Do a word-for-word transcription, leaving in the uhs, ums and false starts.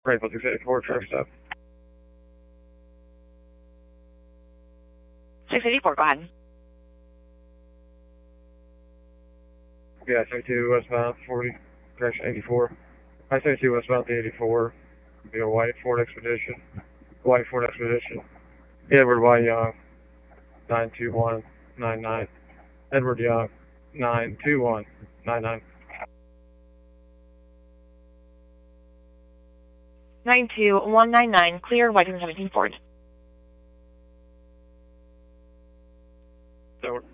Rainbow six eighty-four, truck stop. six eighty-four, go ahead. Yeah, seventy-two westbound, forty, correction, eighty-four. I seventy-two westbound to eighty-four. Be a white Ford Expedition. White Ford Expedition. Edward Y. Young, nine two one nine nine. Edward Young, nine two one nine nine. nine two one nine nine, clear, white and seventeen Ford. Over.